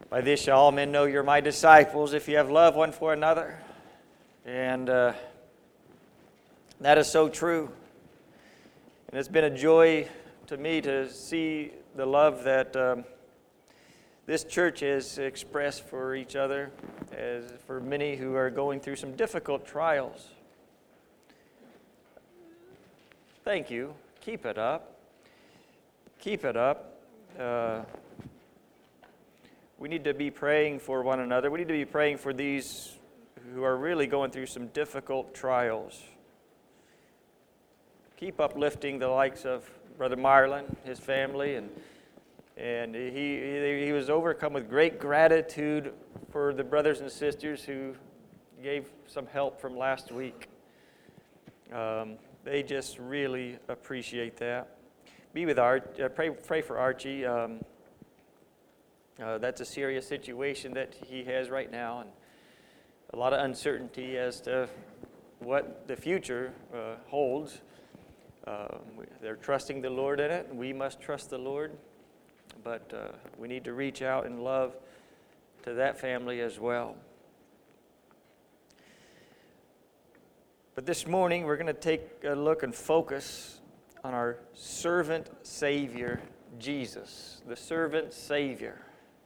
By this shall all men know you're my disciples, if you have love one for another. And that is so true. And it's been a joy to me to see the love that this church has expressed for each other, as for many who are going through some difficult trials. Thank you. Keep it up. Keep it up. We need to be praying for one another. We need to be praying for these who are really going through some difficult trials. Keep uplifting the likes of Brother Marlon, his family, and he was overcome with great gratitude for the brothers and sisters who gave some help from last week. They just really appreciate that. Be with pray for Archie. That's a serious situation that he has right now, and a lot of uncertainty as to what the future holds. They're trusting the Lord in it, and we must trust the Lord. But we need to reach out in love to that family as well. But this morning, we're going to take a look and focus on our servant Savior, Jesus, the servant Savior.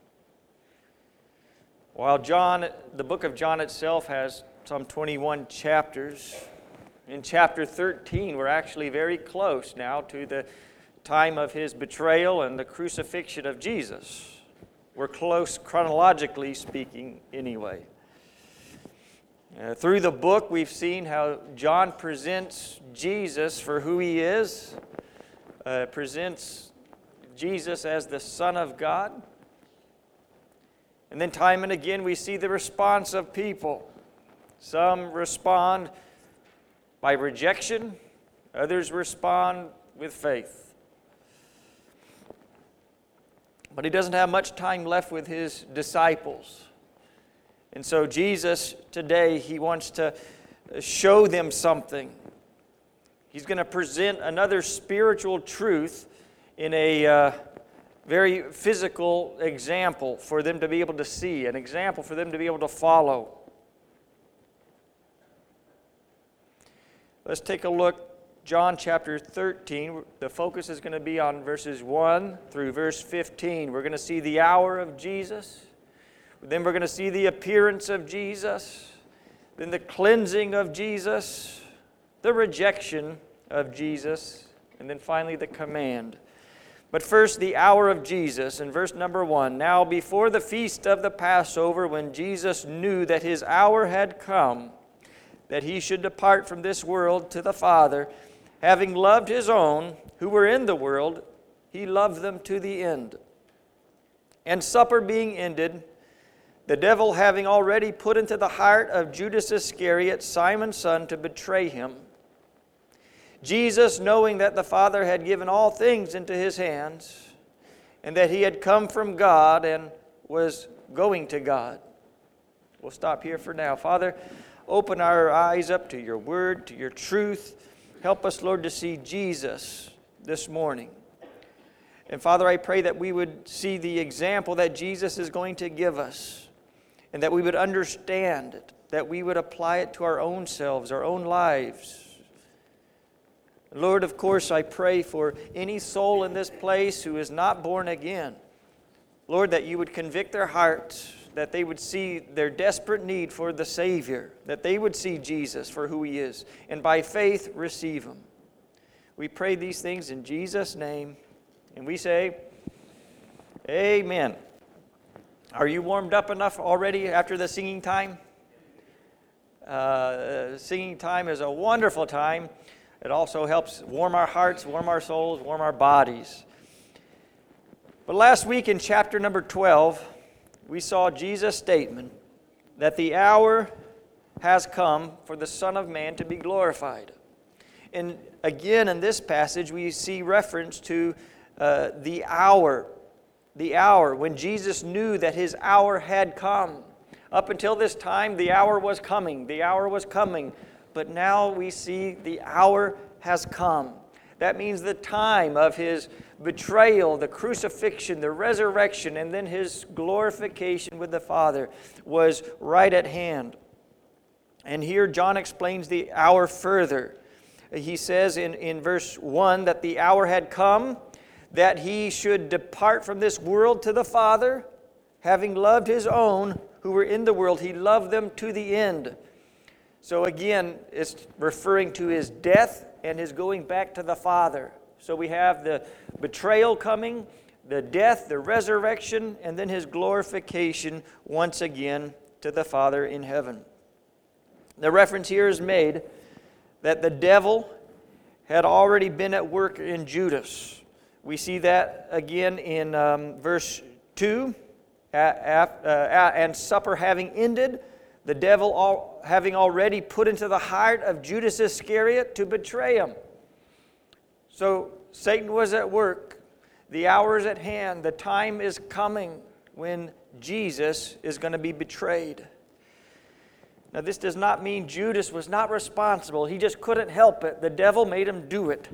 While the book of John itself has some 21 chapters, in chapter 13, we're actually very close now to the time of his betrayal and the crucifixion of Jesus. We're close chronologically speaking anyway. Through the book, we've seen how John presents Jesus for who he is, presents Jesus as the Son of God. And then time and again, we see the response of people. Some respond by rejection, others respond with faith. But he doesn't have much time left with his disciples. And so Jesus, today, he wants to show them something. He's going to present another spiritual truth in a very physical example for them to be able to see, an example for them to be able to follow. Let's take a look. John chapter 13, the focus is going to be on verses 1 through verse 15. We're going to see the hour of Jesus. Then we're going to see the appearance of Jesus. Then the cleansing of Jesus. The rejection of Jesus. And then finally the command. But first, the hour of Jesus in verse number 1. Now before the feast of the Passover, when Jesus knew that his hour had come, that he should depart from this world to the Father, having loved his own who were in the world, he loved them to the end. And supper being ended, the devil having already put into the heart of Judas Iscariot, Simon's son, to betray him, Jesus, knowing that the Father had given all things into his hands, and that he had come from God and was going to God. We'll stop here for now. Father, open our eyes up to your word, to your truth. Help us, Lord, to see Jesus this morning. And Father, I pray that we would see the example that Jesus is going to give us, and that we would understand it, that we would apply it to our own selves, our own lives. Lord, of course, I pray for any soul in this place who is not born again. Lord, that you would convict their hearts, that they would see their desperate need for the Savior, that they would see Jesus for who he is, and by faith receive him. We pray these things in Jesus' name, and we say, Amen. Are you warmed up enough already after the singing time? Singing time is a wonderful time. It also helps warm our hearts, warm our souls, warm our bodies. But last week in chapter number 12, we saw Jesus' statement that the hour has come for the Son of Man to be glorified. And again, in this passage, we see reference to the hour when Jesus knew that his hour had come. Up until this time, the hour was coming. But now we see the hour has come. That means the time of his betrayal, the crucifixion, the resurrection, and then his glorification with the Father was right at hand. And here John explains the hour further. He says in verse 1 that the hour had come that he should depart from this world to the Father, having loved his own who were in the world. He loved them to the end. So again, it's referring to his death and his going back to the Father. So we have the betrayal coming, the death, the resurrection, and then his glorification once again to the Father in heaven. The reference here is made that the devil had already been at work in Judas. We see that again in verse 2. And supper having ended, the devil having already put into the heart of Judas Iscariot to betray him. So Satan was at work. The hour is at hand. The time is coming when Jesus is going to be betrayed. Now, this does not mean Judas was not responsible. He just couldn't help it. The devil made him do it.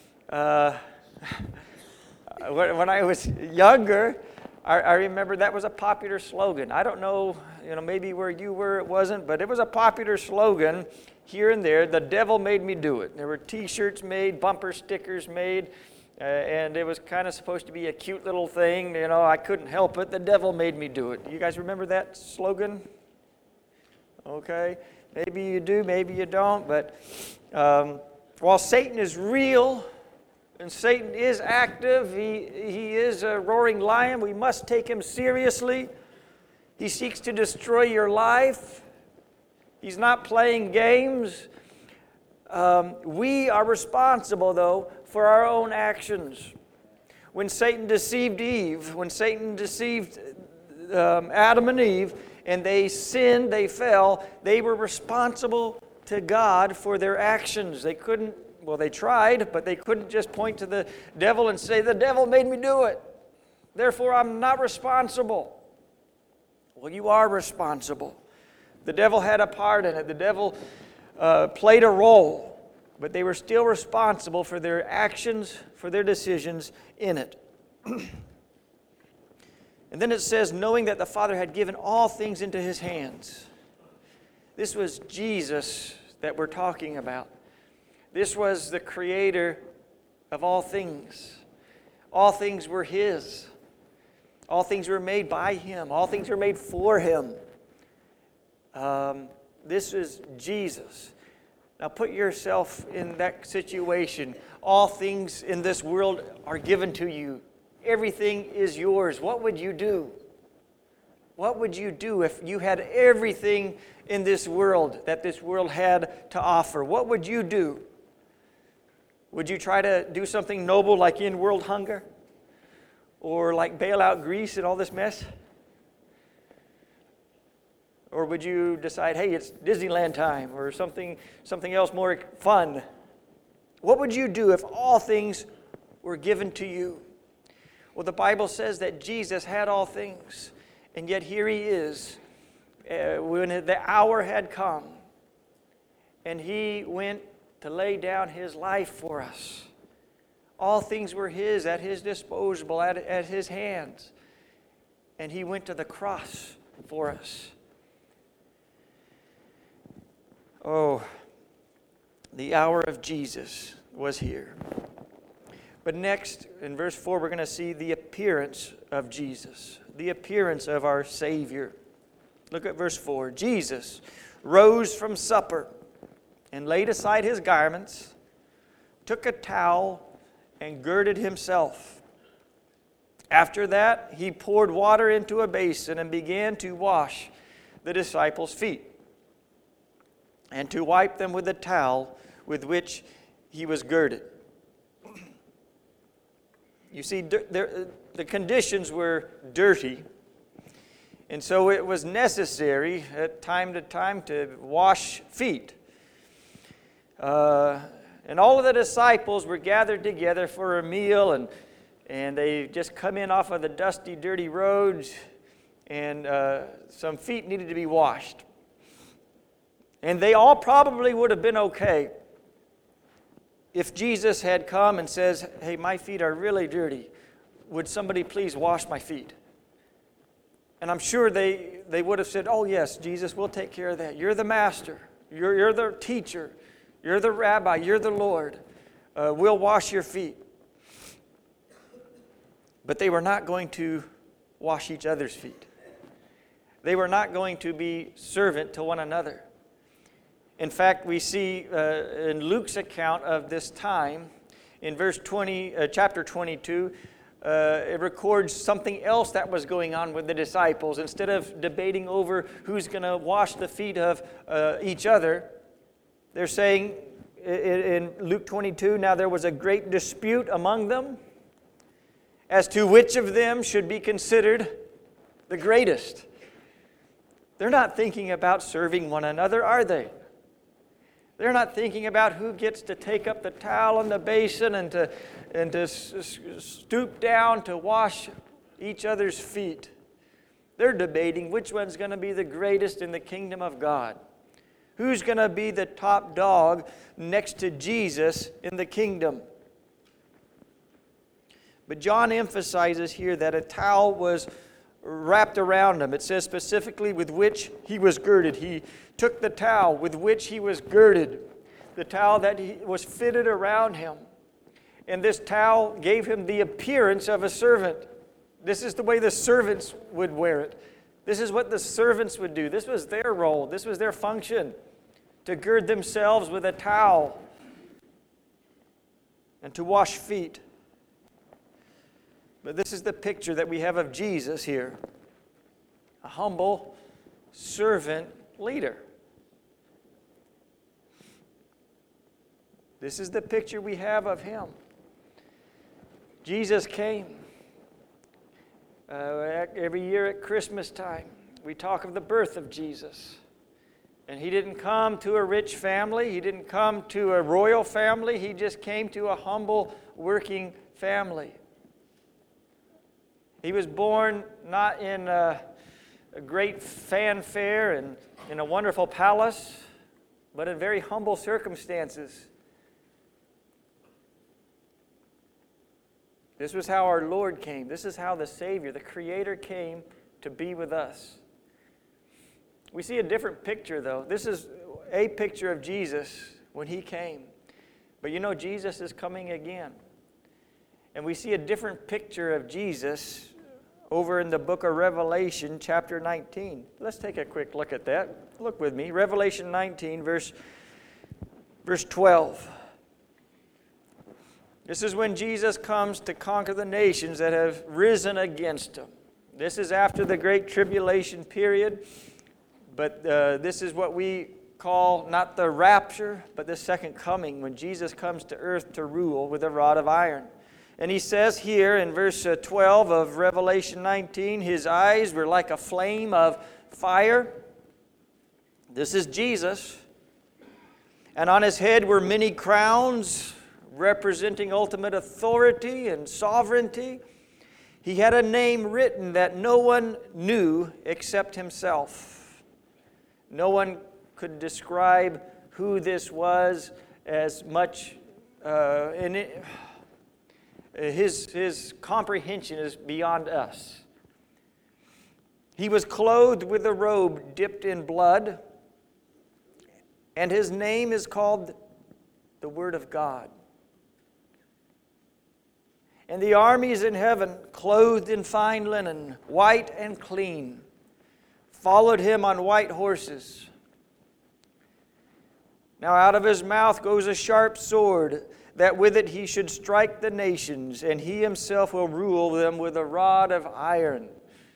When I was younger, I remember that was a popular slogan. I don't know, maybe where you were it wasn't, but it was a popular slogan here and there. The devil made me do it. There were T-shirts made, bumper stickers made, and it was kind of supposed to be a cute little thing. I couldn't help it. The devil made me do it. You guys remember that slogan? Okay. Maybe you do, maybe you don't. But while Satan is real, and Satan is active, he is a roaring lion. We must take him seriously. He seeks to destroy your life. He's not playing games. We are responsible, though, for our own actions. When Satan deceived Eve, when Satan deceived Adam and Eve, and they sinned, they fell, they were responsible to God for their actions. They couldn't. Well, they tried, but they couldn't just point to the devil and say, the devil made me do it. Therefore, I'm not responsible. Well, you are responsible. The devil had a part in it. The devil played a role, but they were still responsible for their actions, for their decisions in it. And then it says, knowing that the Father had given all things into his hands. This was Jesus that we're talking about. This was the creator of all things. All things were his. All things were made by him. All things were made for him. This is Jesus. Now put yourself in that situation. All things in this world are given to you. Everything is yours. What would you do? What would you do if you had everything in this world that this world had to offer? What would you do? Would you try to do something noble like end world hunger? Or like bail out Greece and all this mess? Or would you decide, hey, it's Disneyland time, or something else more fun? What would you do if all things were given to you? Well, the Bible says that Jesus had all things, and yet here he is when the hour had come, and he went to lay down his life for us. All things were his, at his disposal, at his hands. And he went to the cross for us. Oh, the hour of Jesus was here. But next, in verse 4, we're going to see the appearance of Jesus, the appearance of our Savior. Look at verse 4. Jesus rose from supper and laid aside his garments, took a towel, and girded himself. After that, he poured water into a basin and began to wash the disciples' feet and to wipe them with the towel with which he was girded. You see, the conditions were dirty, and so it was necessary at time to time to wash feet. And all of the disciples were gathered together for a meal, and they just come in off of the dusty, dirty roads, and some feet needed to be washed. And they all probably would have been okay. if Jesus had come and says, hey, my feet are really dirty, would somebody please wash my feet? And I'm sure they would have said, oh yes, Jesus, we'll take care of that. You're the master. You're the teacher. You're the rabbi. You're the Lord. We'll wash your feet. But they were not going to wash each other's feet. They were not going to be servant to one another. In fact, we see in Luke's account of this time, in chapter 22, it records something else that was going on with the disciples. Instead of debating over who's going to wash the feet of each other, they're saying in Luke 22, now there was a great dispute among them as to which of them should be considered the greatest. They're not thinking about serving one another, are they? They're not thinking about who gets to take up the towel and the basin and to stoop down to wash each other's feet. They're debating which one's going to be the greatest in the kingdom of God. Who's going to be the top dog next to Jesus in the kingdom? But John emphasizes here that a towel was wrapped around him. It says specifically with which he was girded. He took the towel with which he was girded, the towel that was fitted around him. And this towel gave him the appearance of a servant. This is the way the servants would wear it. This is what the servants would do. This was their role. This was their function, to gird themselves with a towel and to wash feet. But this is the picture that we have of Jesus here. A humble servant leader. This is the picture we have of him. Jesus came. Every year at Christmas time, we talk of the birth of Jesus. And he didn't come to a rich family. He didn't come to a royal family. He just came to a humble, working family. He was born not in a great fanfare and in a wonderful palace, but in very humble circumstances. This was how our Lord came. This is how the Savior, the Creator, came to be with us. We see a different picture, though. This is a picture of Jesus when he came. But you know, Jesus is coming again. And we see a different picture of Jesus over in the book of Revelation, chapter 19. Let's take a quick look at that. Look with me. Revelation 19, verse 12. This is when Jesus comes to conquer the nations that have risen against him. This is after the Great Tribulation period, but this is what we call not the rapture, but the second coming, when Jesus comes to earth to rule with a rod of iron. And he says here in verse 12 of Revelation 19, his eyes were like a flame of fire. This is Jesus. And on his head were many crowns, representing ultimate authority and sovereignty. He had a name written that no one knew except himself. No one could describe who this was as much, his comprehension is beyond us. He was clothed with a robe dipped in blood, and his name is called the Word of God. And the armies in heaven, clothed in fine linen, white and clean, followed him on white horses. Now out of his mouth goes a sharp sword, that with it he should strike the nations, and he himself will rule them with a rod of iron.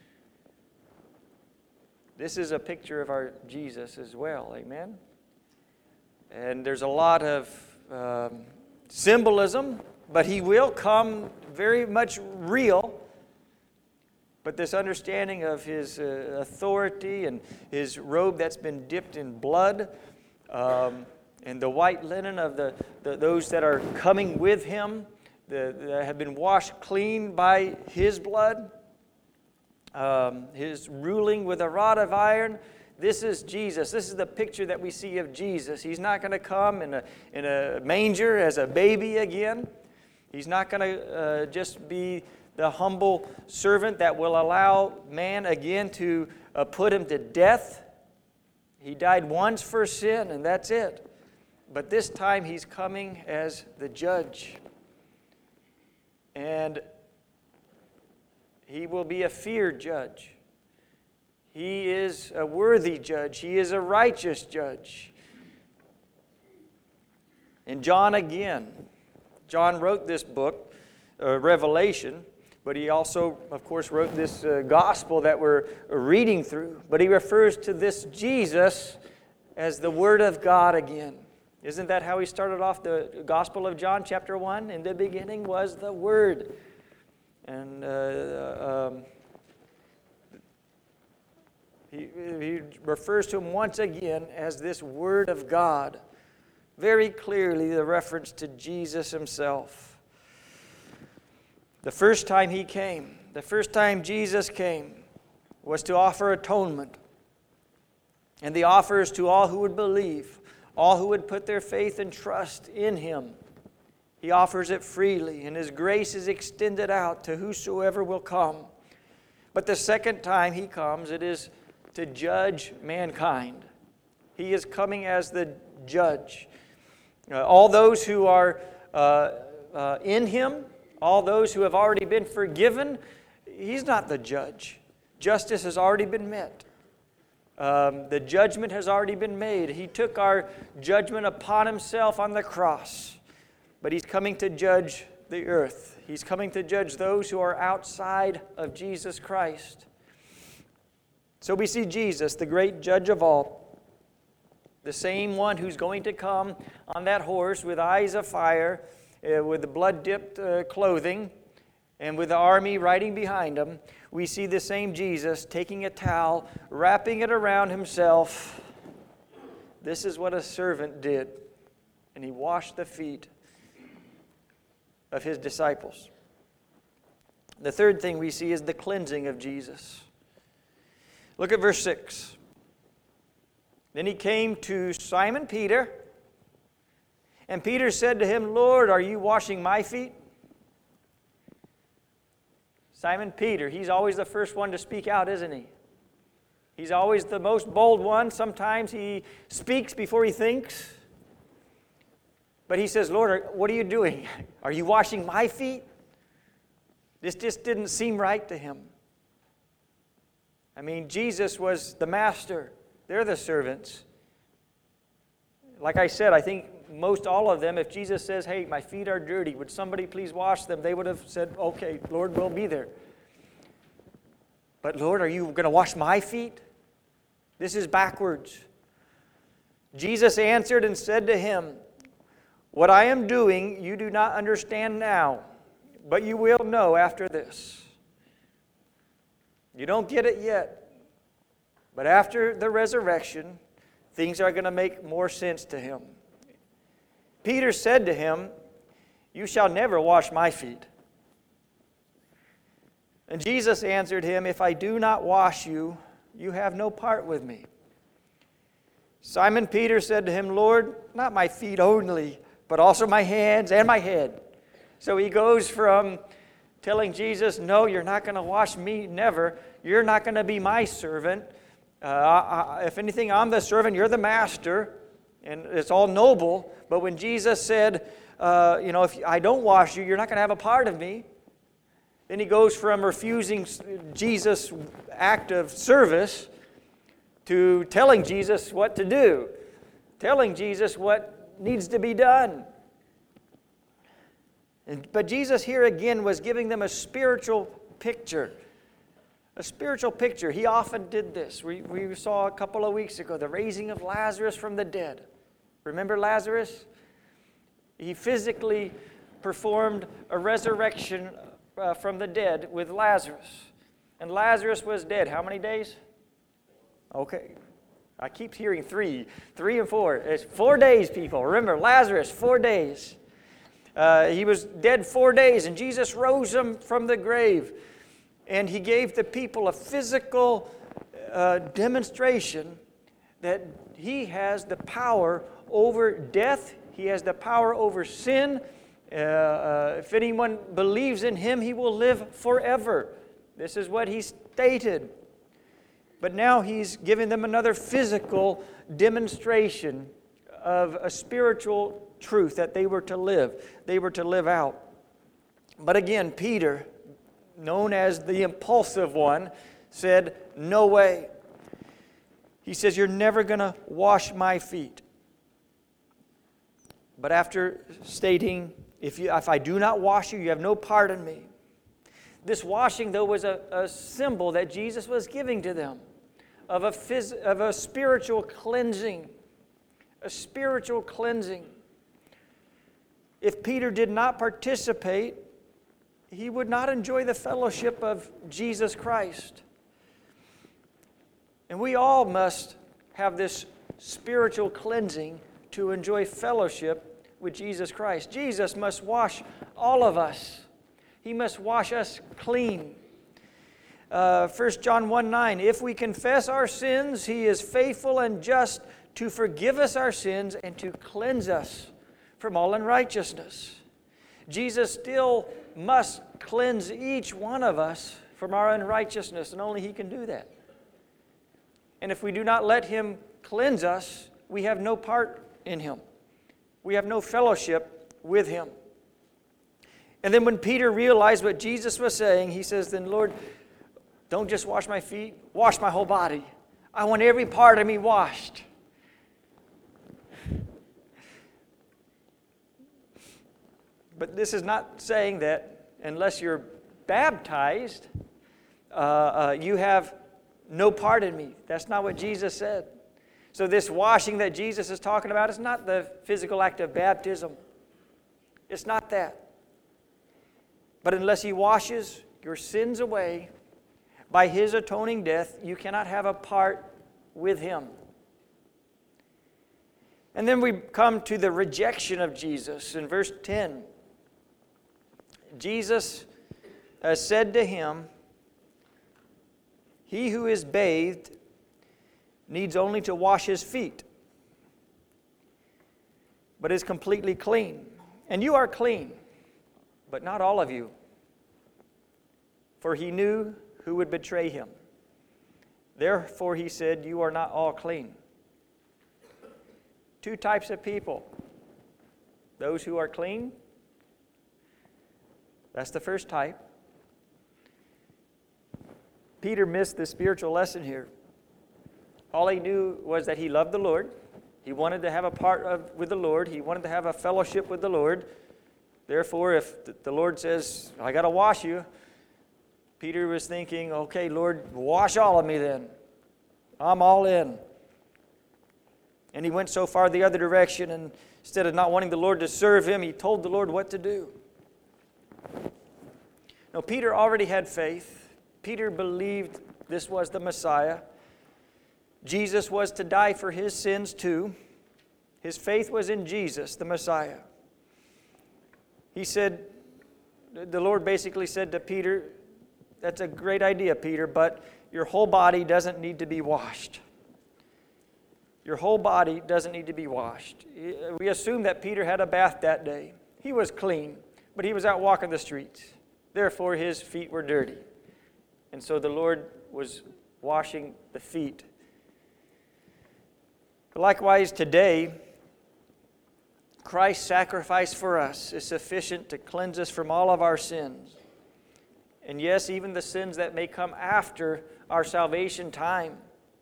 This is a picture of our Jesus as well, amen? And there's a lot of symbolism, but he will come very much real. But this understanding of his authority and his robe that's been dipped in blood, and the white linen of those that are coming with him, that have been washed clean by his blood, his ruling with a rod of iron, This is Jesus. This is the picture that we see of Jesus. He's not going to come in a manger as a baby again. He's not going to just be the humble servant that will allow man again to put him to death. He died once for sin, and that's it. But this time he's coming as the judge. And he will be a feared judge. He is a worthy judge. He is a righteous judge. And John again. John wrote this book, Revelation, but he also, of course, wrote this gospel that we're reading through. But he refers to this Jesus as the Word of God again. Isn't that how he started off the Gospel of John, chapter 1? In the beginning was the Word. And he refers to him once again as this Word of God. Very clearly the reference to Jesus himself. The first time he came, the first time Jesus came, was to offer atonement. And the offer is to all who would believe, all who would put their faith and trust in him. He offers it freely, and his grace is extended out to whosoever will come. But the second time he comes, it is to judge mankind. He is coming as the judge. All those who are in him, all those who have already been forgiven, he's not the judge. Justice has already been met. The judgment has already been made. He took our judgment upon himself on the cross. But he's coming to judge the earth. He's coming to judge those who are outside of Jesus Christ. So we see Jesus, the great judge of all, the same one who's going to come on that horse with eyes of fire, with the blood-dipped clothing, and with the army riding behind him. We see the same Jesus taking a towel, wrapping it around himself. This is what a servant did. And he washed the feet of his disciples. The third thing we see is the cleansing of Jesus. Look at verse 6. Then he came to Simon Peter, and Peter said to him, Lord, are you washing my feet? Simon Peter, he's always the first one to speak out, isn't he? He's always the most bold one. Sometimes he speaks before he thinks. But he says, Lord, what are you doing? Are you washing my feet? This just didn't seem right to him. I mean, Jesus was the master. They're the servants. Like I said, I think most all of them, if Jesus says, hey, my feet are dirty, would somebody please wash them? They would have said, okay, Lord, we'll be there. But Lord, are you going to wash my feet? This is backwards. Jesus answered and said to him, what I am doing you do not understand now, but you will know after this. You don't get it yet, but after the resurrection, things are going to make more sense to him. Peter said to him, you shall never wash my feet. And Jesus answered him, if I do not wash you, you have no part with me. Simon Peter said to him, Lord, not my feet only, but also my hands and my head. So he goes from telling Jesus, no, you're not going to wash me, never. You're not going to be my servant. If anything, I'm the servant, you're the master. And it's all noble. But when Jesus said, if I don't wash you, you're not going to have a part of me. Then he goes from refusing Jesus' act of service to telling Jesus what to do. Telling Jesus what needs to be done. But Jesus here again was giving them a spiritual picture. A spiritual picture. He often did this. We saw a couple of weeks ago the raising of Lazarus from the dead. Remember Lazarus? He physically performed a resurrection from the dead with Lazarus. And Lazarus was dead. How many days? Okay. I keep hearing 3 and 4. It's 4 days, people. Remember, Lazarus, 4 days. He was dead 4 days, and Jesus rose him from the grave. And he gave the people a physical demonstration that He has the power over death. He has the power over sin. If anyone believes in Him, he will live forever. This is what He stated. But now He's giving them another physical demonstration of a spiritual truth that they were to live. They were to live out. But again, Peter, known as the impulsive one, said, "No way." He says, "You're never going to wash my feet." But after stating, if I do not wash you, you have no part in me. This washing, though, was a symbol that Jesus was giving to them of a spiritual cleansing. A spiritual cleansing. If Peter did not participate, he would not enjoy the fellowship of Jesus Christ. And we all must have this spiritual cleansing to enjoy fellowship with Jesus Christ. Jesus must wash all of us. He must wash us clean. 1 John 1:9, if we confess our sins, He is faithful and just to forgive us our sins and to cleanse us from all unrighteousness. Jesus still must cleanse each one of us from our unrighteousness, and only He can do that. And if we do not let Him cleanse us, we have no part in Him. We have no fellowship with Him. And then when Peter realized what Jesus was saying, he says, "Then Lord, don't just wash my feet, wash my whole body. I want every part of me washed." But this is not saying that unless you're baptized, you have no part in me. That's not what Jesus said. So this washing that Jesus is talking about is not the physical act of baptism. It's not that. But unless He washes your sins away by His atoning death, you cannot have a part with Him. And then we come to the rejection of Jesus in verse 10. Jesus said to him, "He who is bathed needs only to wash his feet, but is completely clean. And you are clean, but not all of you." For He knew who would betray Him. Therefore He said, "You are not all clean." Two types of people. Those who are clean. That's the first type. Peter missed the spiritual lesson here. All he knew was that he loved the Lord. He wanted to have a part with the Lord. He wanted to have a fellowship with the Lord. Therefore, if the Lord says, "I got to wash you," Peter was thinking, "Okay, Lord, wash all of me then. I'm all in." And he went so far the other direction, and instead of not wanting the Lord to serve him, he told the Lord what to do. Now, Peter already had faith. Peter believed this was the Messiah. Jesus was to die for his sins too. His faith was in Jesus, the Messiah. He said, the Lord basically said to Peter, "That's a great idea, Peter, but your whole body doesn't need to be washed." Your whole body doesn't need to be washed. We assume that Peter had a bath that day. He was clean, but he was out walking the streets. Therefore, his feet were dirty. And so the Lord was washing the feet. Likewise, today, Christ's sacrifice for us is sufficient to cleanse us from all of our sins. And yes, even the sins that may come after our salvation time.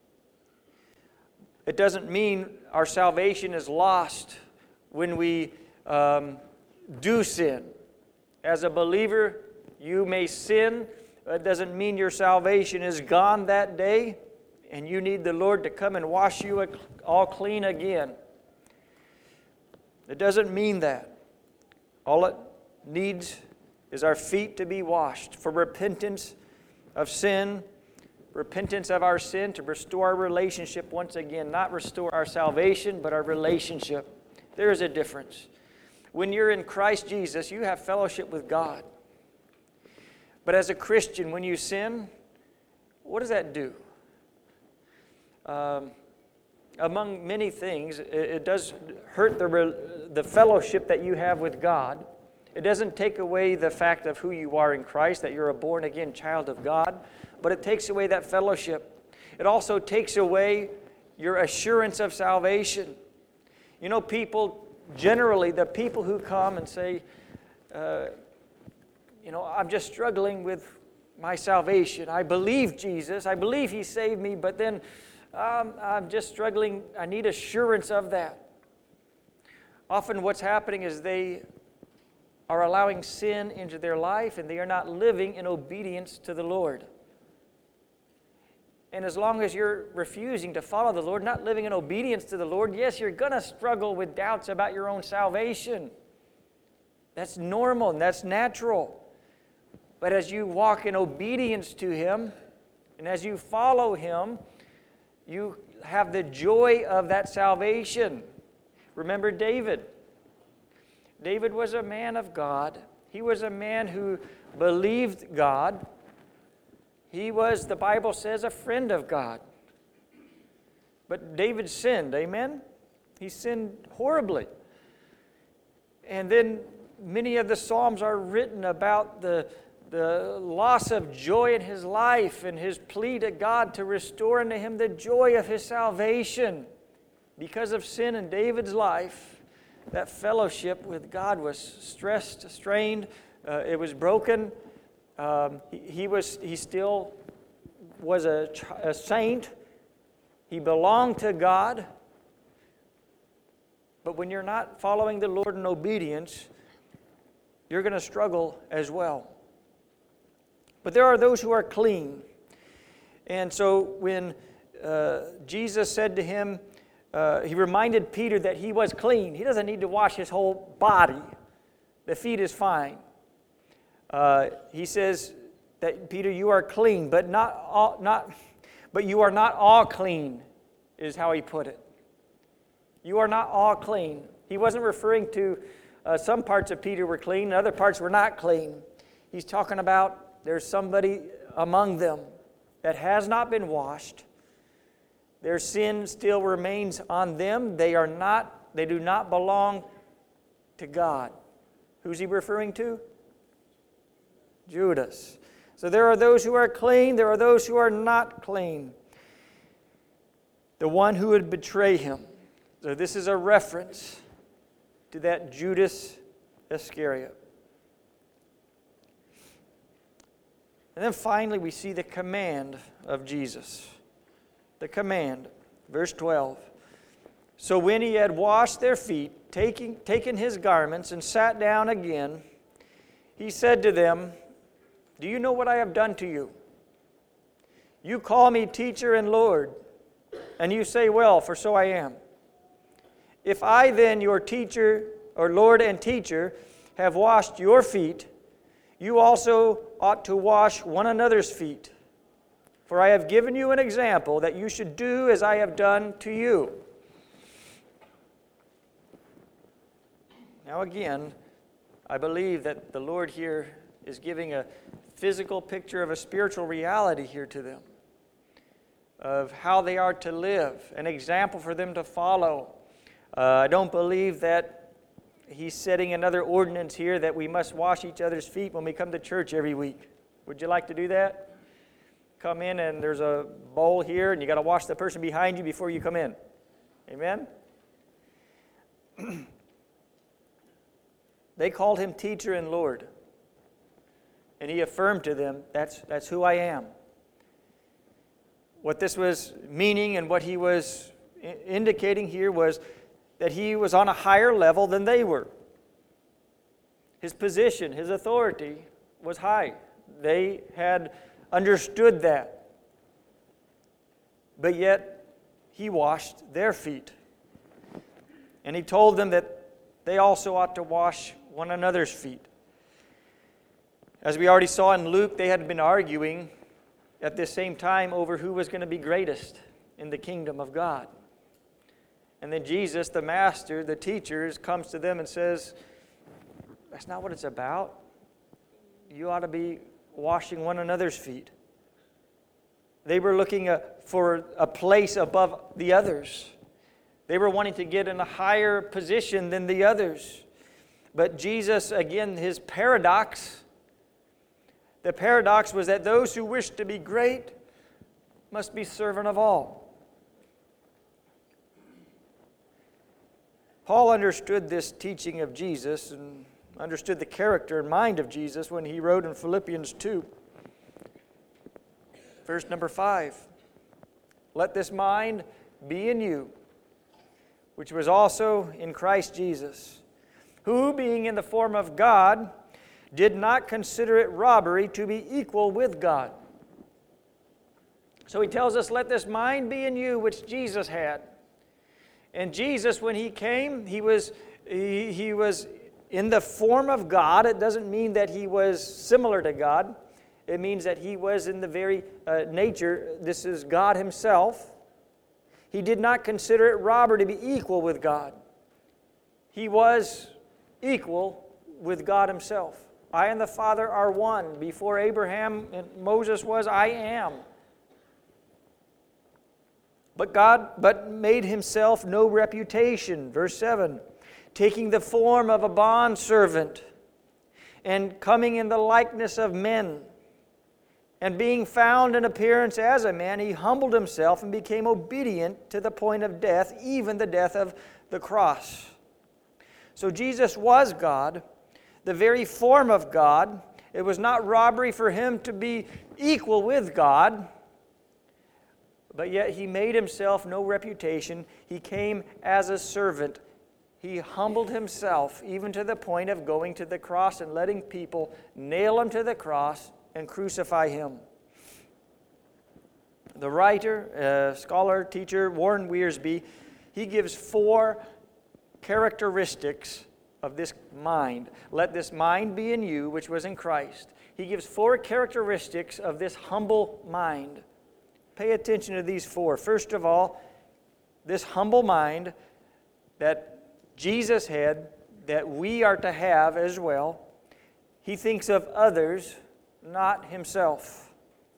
It doesn't mean our salvation is lost when we do sin. As a believer, you may sin. It doesn't mean your salvation is gone that day, and you need the Lord to come and wash you all clean again. It doesn't mean that. All it needs is our feet to be washed for repentance of sin, repentance of our sin, to restore our relationship once again. Not restore our salvation, but our relationship. There is a difference. When you're in Christ Jesus, you have fellowship with God. But as a Christian, when you sin, what does that do? among many things, it does hurt the fellowship that you have with God. It doesn't take away the fact of who you are in Christ, that you're a born-again child of God, but it takes away that fellowship. It also takes away your assurance of salvation. You know, people, generally, the people who come and say, I'm just struggling with my salvation. I believe Jesus. I believe He saved me, but then I'm just struggling. I need assurance of that. Often what's happening is they are allowing sin into their life and they are not living in obedience to the Lord. And as long as you're refusing to follow the Lord, not living in obedience to the Lord, yes, you're going to struggle with doubts about your own salvation. That's normal and that's natural. But as you walk in obedience to Him, and as you follow Him, you have the joy of that salvation. Remember David. David was a man of God. He was a man who believed God. He was, the Bible says, a friend of God. But David sinned, amen? He sinned horribly. And then many of the Psalms are written about the loss of joy in his life and his plea to God to restore unto him the joy of his salvation. Because of sin in David's life, that fellowship with God was stressed, strained. It was broken. He still was a saint. He belonged to God. But when you're not following the Lord in obedience, you're going to struggle as well. But there are those who are clean. And so when Jesus said to him, He reminded Peter that he was clean. He doesn't need to wash his whole body. The feet is fine. He says that, Peter, you are clean, but you are not all clean, is how he put it. You are not all clean. He wasn't referring to some parts of Peter were clean and other parts were not clean. He's talking about there's somebody among them that has not been washed. Their sin still remains on them. They do not belong to God. Who's he referring to? Judas. So there are those who are clean, there are those who are not clean. The one who would betray him. So this is a reference to that Judas Iscariot. And then finally we see the command of Jesus. The command, verse 12. So when he had washed their feet, taken his garments, and sat down again, he said to them, do you know what I have done to you? You call me teacher and Lord, and you say, well, for so I am. If I then, your teacher, or Lord and teacher, have washed your feet, you also ought to wash one another's feet. For I have given you an example that you should do as I have done to you. Now again, I believe that the Lord here is giving a physical picture of a spiritual reality here to them, of how they are to live, an example for them to follow. I don't believe that He's setting another ordinance here that we must wash each other's feet when we come to church every week. Would you like to do that? Come in and there's a bowl here and you got to wash the person behind you before you come in. Amen? They called him teacher and Lord. And he affirmed to them, that's who I am. What this was meaning and what he was indicating here was that he was on a higher level than they were. His position, his authority was high. They had understood that. But yet, he washed their feet. And he told them that they also ought to wash one another's feet. As we already saw in Luke, they had been arguing at the same time over who was going to be greatest in the kingdom of God. And then Jesus, the master, the teacher, comes to them and says, that's not what it's about. You ought to be washing one another's feet. They were looking for a place above the others. They were wanting to get in a higher position than the others. But Jesus, again, his paradox, the paradox was that those who wish to be great must be servant of all. Paul understood this teaching of Jesus and understood the character and mind of Jesus when he wrote in Philippians 2, verse number 5, "Let this mind be in you, which was also in Christ Jesus, who, being in the form of God, did not consider it robbery to be equal with God." So he tells us, let this mind be in you, which Jesus had. And Jesus, when he came, he was in the form of God. It doesn't mean that he was similar to God. It means that he was in the very nature. This is God himself. He did not consider it robbery to be equal with God. He was equal with God himself. I and the Father are one. Before Abraham and Moses was, I am. But made himself no reputation. Verse 7, taking the form of a bondservant, and coming in the likeness of men, and being found in appearance as a man, he humbled himself and became obedient to the point of death, even the death of the cross. So Jesus was God, the very form of God. It was not robbery for him to be equal with God, but yet he made himself no reputation. He came as a servant. He humbled himself even to the point of going to the cross and letting people nail him to the cross and crucify him. The writer, scholar, teacher, Warren Wiersbe, he gives 4 characteristics of this mind. Let this mind be in you, which was in Christ. He gives 4 characteristics of this humble mind. Pay attention to these 4. First of all, this humble mind that Jesus had, that we are to have as well. He thinks of others, not himself.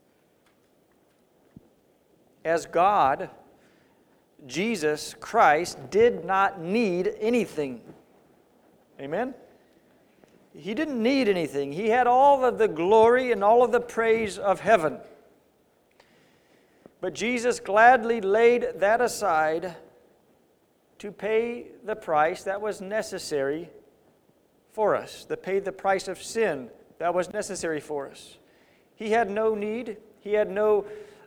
As God, Jesus Christ did not need anything. Amen? He didn't need anything. He had all of the glory and all of the praise of heaven. But Jesus gladly laid that aside to pay the price that was necessary for us, to pay the price of sin that was necessary for us. He had no need. He had no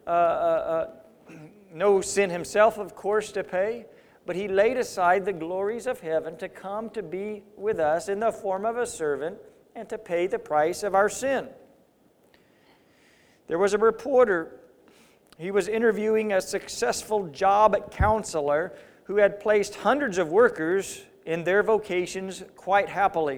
sin himself, of course, to pay, but he laid aside the glories of heaven to come to be with us in the form of a servant and to pay the price of our sin. There was a reporter. He was interviewing a successful job counselor who had placed hundreds of workers in their vocations quite happily.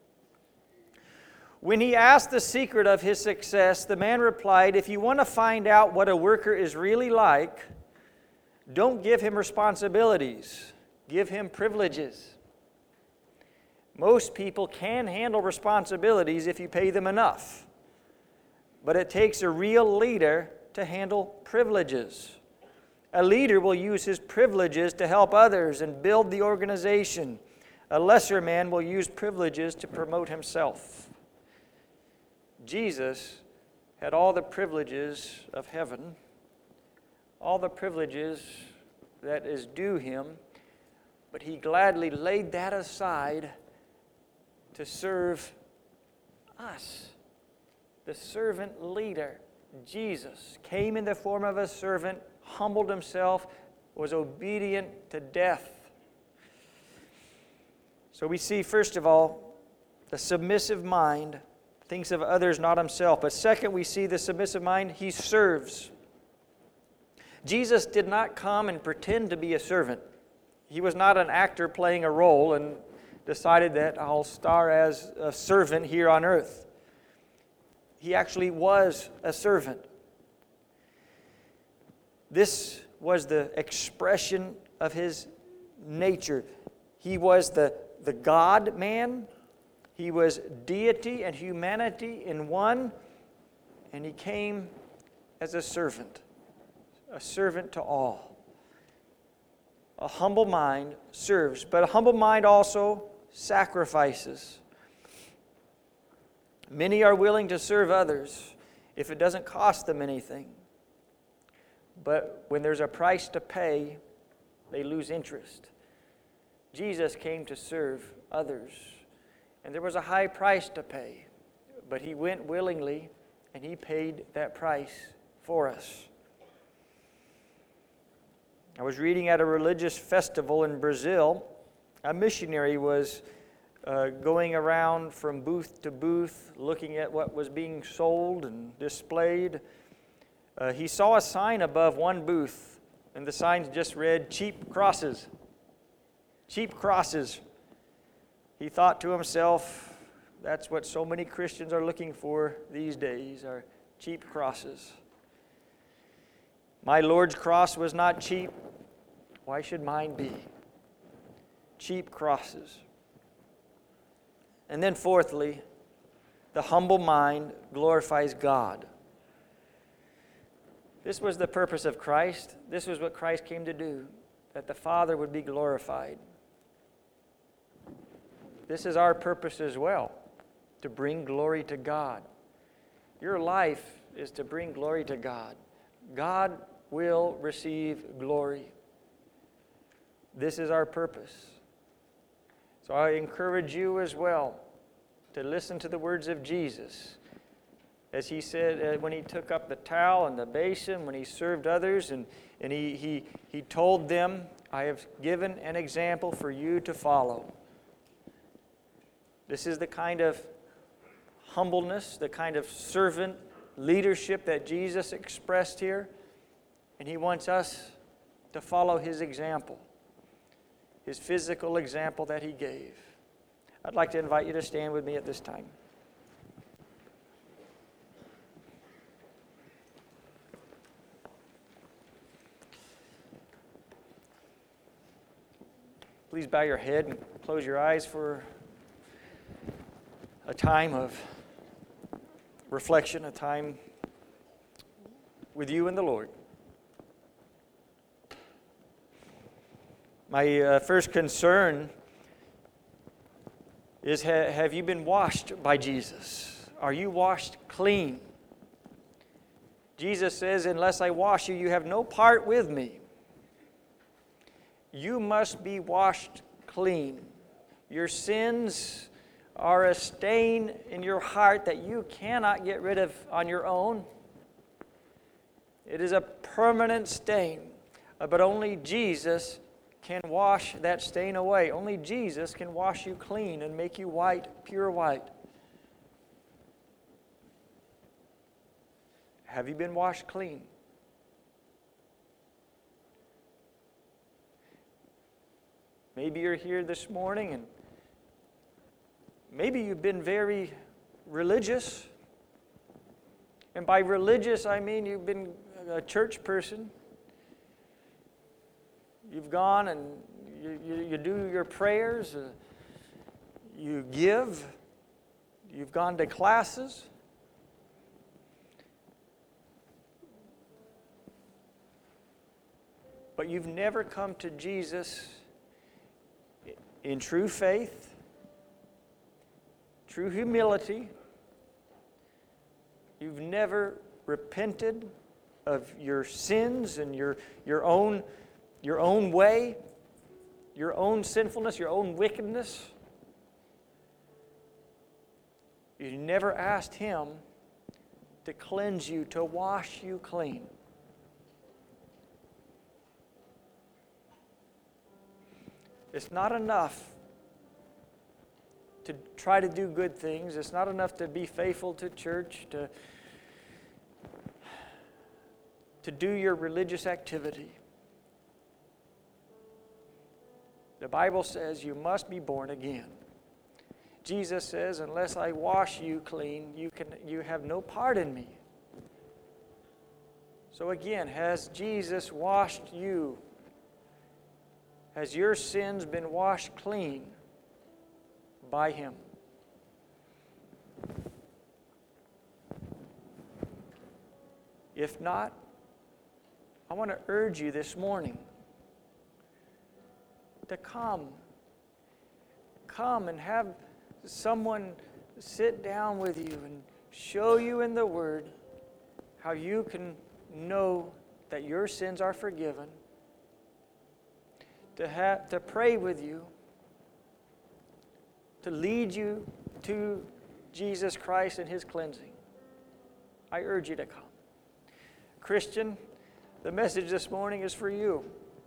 When he asked the secret of his success, the man replied, "If you want to find out what a worker is really like, don't give him responsibilities, give him privileges." Most people can handle responsibilities if you pay them enough, but it takes a real leader to handle privileges. A leader will use his privileges to help others and build the organization. A lesser man will use privileges to promote himself. Jesus had all the privileges of heaven, all the privileges that is due him, but he gladly laid that aside to serve us. The servant leader, Jesus, came in the form of a servant, humbled himself, was obedient to death. So we see, first of all, the submissive mind thinks of others, not himself. But second, we see the submissive mind, he serves. Jesus did not come and pretend to be a servant. He was not an actor playing a role and decided that I'll star as a servant here on earth. He actually was a servant. This was the expression of his nature. He was the God-man. He was deity and humanity in one, and he came as a servant to all. A humble mind serves, but a humble mind also sacrifices. Many are willing to serve others if it doesn't cost them anything. But when there's a price to pay, they lose interest. Jesus came to serve others, and there was a high price to pay, but he went willingly, and he paid that price for us. I was reading at a religious festival in Brazil. A missionary was going around from booth to booth, looking at what was being sold and displayed. He saw a sign above one booth, and the sign just read, "Cheap crosses." Cheap crosses. He thought to himself, that's what so many Christians are looking for these days, are cheap crosses. My Lord's cross was not cheap. Why should mine be? Cheap crosses. And then fourthly, the humble mind glorifies God. This was the purpose of Christ. This was what Christ came to do, that the Father would be glorified. This is our purpose as well, to bring glory to God. Your life is to bring glory to God. God will receive glory. This is our purpose. So I encourage you as well to listen to the words of Jesus. As he said, when he took up the towel and the basin, when he served others, and he told them, I have given an example for you to follow. This is the kind of humbleness, the kind of servant leadership that Jesus expressed here. And he wants us to follow his example, his physical example that he gave. I'd like to invite you to stand with me at this time. Please bow your head and close your eyes for a time of reflection, a time with you and the Lord. My first concern is, have you been washed by Jesus? Are you washed clean? Jesus says, unless I wash you, you have no part with me. You must be washed clean. Your sins are a stain in your heart that you cannot get rid of on your own. It is a permanent stain, but only Jesus can wash that stain away. Only Jesus can wash you clean and make you white, pure white. Have you been washed clean? Maybe you're here this morning and maybe you've been very religious. And by religious, I mean you've been a church person. You've gone and you do your prayers, you give, you've gone to classes. But you've never come to Jesus in true faith, true humility. You've never repented of your sins and your own way, your own sinfulness, your own wickedness. You never asked Him to cleanse you, to wash you clean. It's not enough to try to do good things. It's not enough to be faithful to church, to do your religious activity. The Bible says you must be born again. Jesus says, unless I wash you clean, you have no part in me. So again, has Jesus washed you? Has your sins been washed clean by Him? If not, I want to urge you this morning to come. Come and have someone sit down with you and show you in the Word how you can know that your sins are forgiven, to pray with you, to lead you to Jesus Christ and His cleansing. I urge you to come. Christian, the message this morning is for you.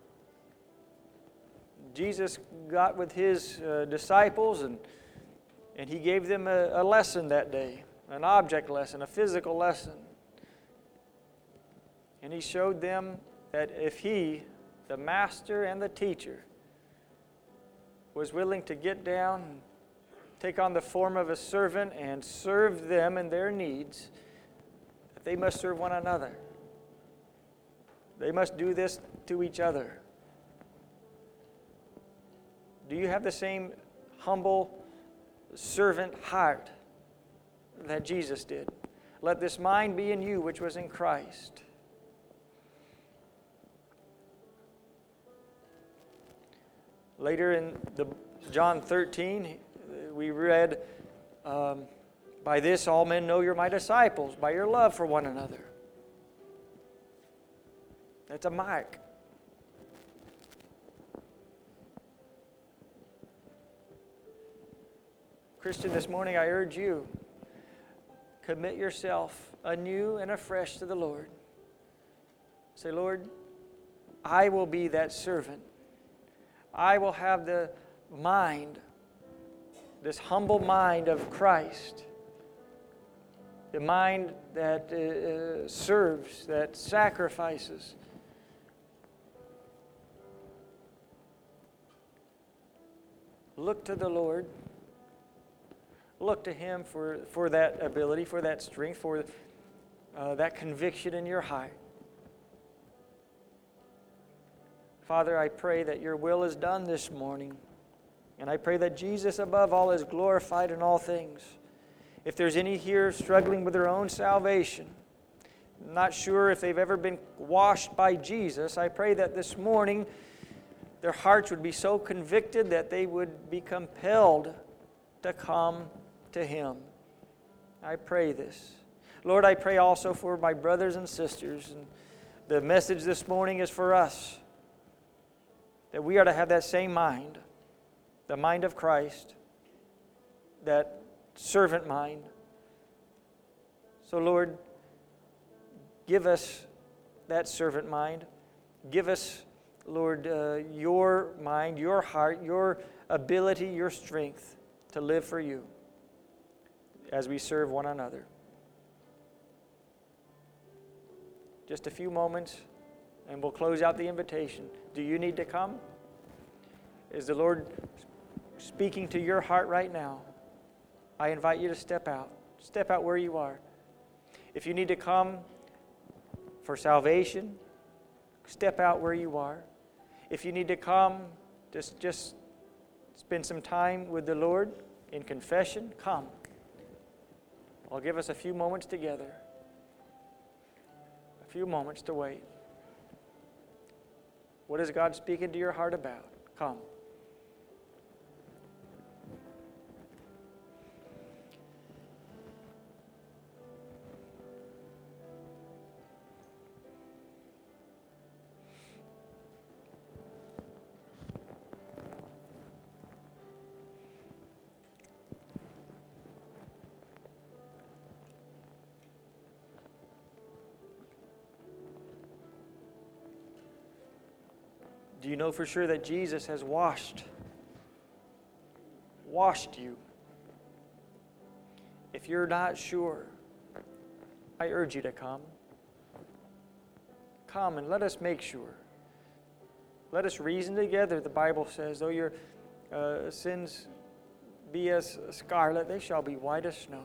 Jesus got with His disciples and He gave them a lesson that day, an object lesson, a physical lesson. And He showed them that if He, the Master and the Teacher, was willing to get down and take on the form of a servant and serve them in their needs, that they must serve one another. They must do this to each other. Do you have the same humble servant heart that Jesus did? Let this mind be in you, which was in Christ. Later in John 13, we read, by this all men know you're my disciples, by your love for one another. That's a mark. Christian, this morning I urge you, commit yourself anew and afresh to the Lord. Say, Lord, I will be that servant. I will have the mind, this humble mind of Christ, the mind that serves, that sacrifices. Look to the Lord. Look to Him for that ability, for that strength, for that conviction in your heart. Father, I pray that your will is done this morning. And I pray that Jesus above all is glorified in all things. If there's any here struggling with their own salvation, not sure if they've ever been washed by Jesus, I pray that this morning their hearts would be so convicted that they would be compelled to come to Him. I pray this. Lord, I pray also for my brothers and sisters. And the message this morning is for us, that we are to have that same mind, the mind of Christ, that servant mind. So, Lord, give us that servant mind. Give us, Lord, your mind, your heart, your ability, your strength to live for you as we serve one another. Just a few moments, and we'll close out the invitation. Do you need to come? Is the Lord speaking to your heart right now? I invite you to step out. Step out where you are. If you need to come for salvation, step out where you are. If you need to come, just spend some time with the Lord in confession, come. I'll give us a few moments together. A few moments to wait. What is God speaking to your heart about? Come. Do you know for sure that Jesus has washed you? If you're not sure, I urge you to come. Come and let us make sure. Let us reason together, the Bible says, though your sins be as scarlet, they shall be white as snow.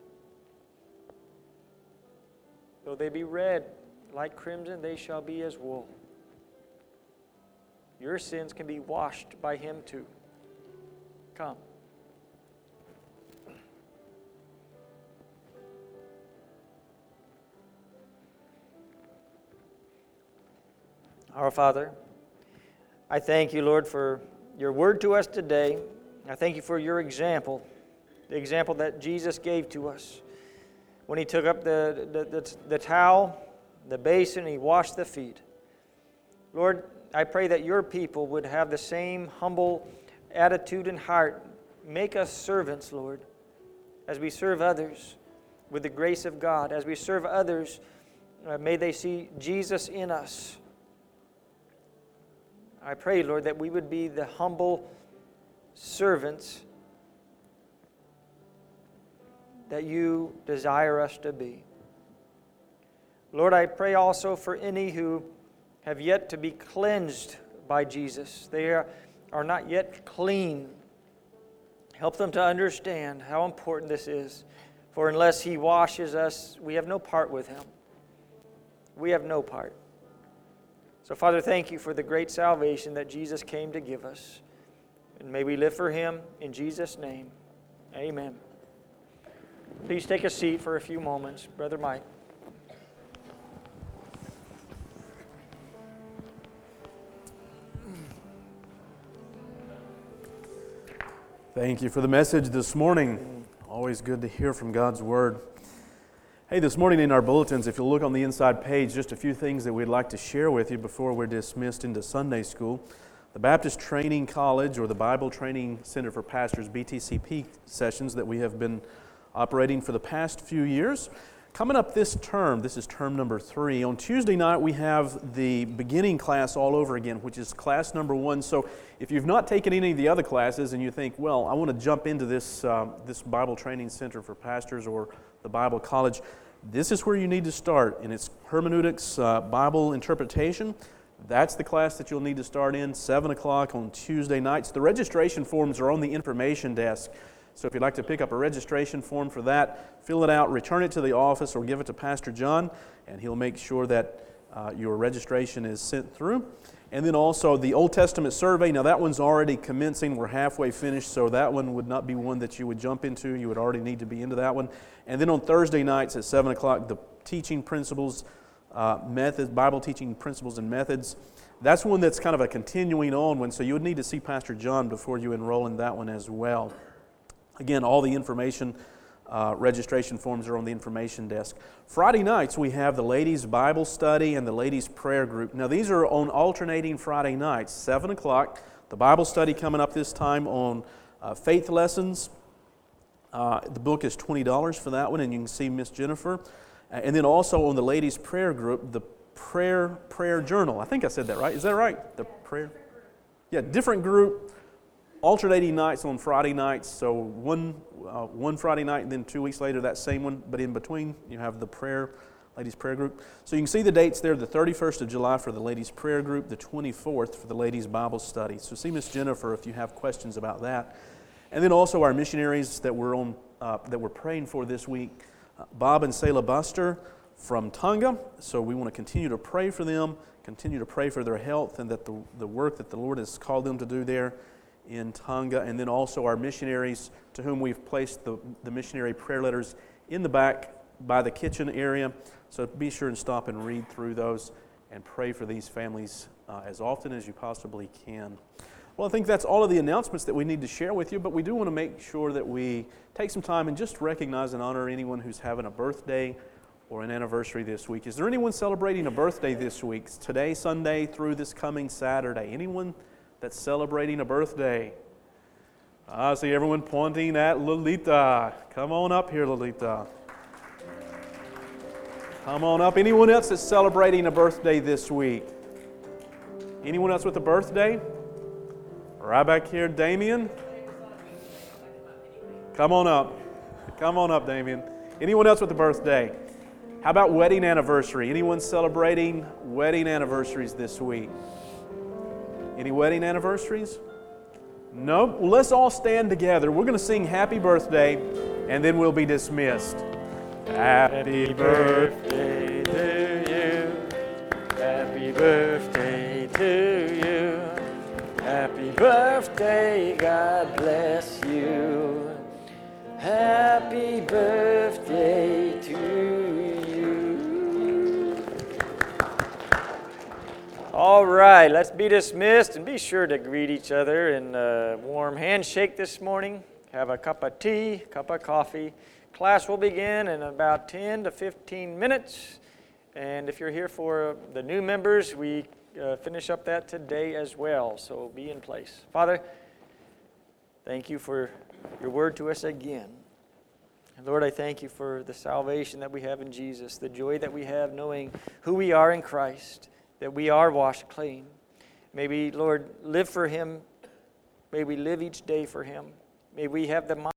Though they be red like crimson, they shall be as wool. Your sins can be washed by Him too. Come. Our Father, I thank you, Lord, for your word to us today. I thank you for your example, the example that Jesus gave to us when he took up the towel, the basin, and he washed the feet. Lord, I pray that your people would have the same humble attitude and heart. Make us servants, Lord, as we serve others with the grace of God. As we serve others, may they see Jesus in us. I pray, Lord, that we would be the humble servants that you desire us to be. Lord, I pray also for any who have yet to be cleansed by Jesus. They are not yet clean. Help them to understand how important this is. For unless he washes us, we have no part with him. We have no part. So, Father, thank you for the great salvation that Jesus came to give us. And may we live for him in Jesus' name. Amen. Please take a seat for a few moments. Brother Mike. Thank you for the message this morning. Always good to hear from God's Word. Hey, this morning in our bulletins, if you look on the inside page, just a few things that we'd like to share with you before we're dismissed into Sunday school. The Baptist Training College, or the Bible Training Center for Pastors, BTCP sessions that we have been operating for the past few years. Coming up this term, this is term number 3, on Tuesday night we have the beginning class all over again, which is class number 1. So if you've not taken any of the other classes and you think, well, I want to jump into this Bible Training Center for Pastors or the Bible College, this is where you need to start, and it's hermeneutics, Bible interpretation. That's the class that you'll need to start in, 7 o'clock on Tuesday nights. The registration forms are on the information desk. So if you'd like to pick up a registration form for that, fill it out, return it to the office, or give it to Pastor John, and he'll make sure that your registration is sent through. And then also the Old Testament survey. Now that one's already commencing. We're halfway finished, so that one would not be one that you would jump into. You would already need to be into that one. And then on Thursday nights at 7 o'clock, the teaching principles, methods, Bible teaching principles and methods. That's one that's kind of a continuing on one, so you would need to see Pastor John before you enroll in that one as well. Again, all the information, registration forms are on the information desk. Friday nights, we have the ladies' Bible study and the ladies' prayer group. Now, these are on alternating Friday nights, 7 o'clock. The Bible study coming up this time on faith lessons. The book is $20 for that one, and you can see Miss Jennifer. And then also on the ladies' prayer group, the prayer journal. I think I said that right. Is that right? The prayer? Yeah, different group. Alternating nights on Friday nights, so one Friday night and then 2 weeks later that same one, but in between you have the ladies' prayer group. So you can see the dates there, the 31st of July for the ladies' prayer group, the 24th for the ladies' Bible study. So see Miss Jennifer if you have questions about that. And then also our missionaries that we're praying for this week, Bob and Selah Buster from Tonga. So we want to continue to pray for them, continue to pray for their health, and that the work that the Lord has called them to do there in Tonga, and then also our missionaries to whom we've placed the missionary prayer letters in the back by the kitchen area. So be sure and stop and read through those and pray for these families as often as you possibly can. Well, I think that's all of the announcements that we need to share with you, but we do want to make sure that we take some time and just recognize and honor anyone who's having a birthday or an anniversary this week. Is there anyone celebrating a birthday this week? Today, Sunday, through this coming Saturday? Anyone that's celebrating a birthday? I see everyone pointing at Lolita. Come on up here, Lolita. Come on up. Anyone else that's celebrating a birthday this week? Anyone else with a birthday? Right back here, Damien. Come on up. Come on up, Damien. Anyone else with a birthday? How about wedding anniversary? Anyone celebrating wedding anniversaries this week? Any wedding anniversaries? No? Well, let's all stand together. We're going to sing Happy Birthday, and then we'll be dismissed. Happy birthday to you. Happy birthday to you. Happy birthday, God bless you. Happy birthday to you. All right, let's be dismissed and be sure to greet each other in a warm handshake this morning. Have a cup of tea, cup of coffee. Class will begin in about 10 to 15 minutes. And if you're here for the new members, we finish up that today as well. So be in place. Father, thank you for your word to us again. And Lord, I thank you for the salvation that we have in Jesus, the joy that we have knowing who we are in Christ, that we are washed clean. May we, Lord, live for Him. May we live each day for Him. May we have the mind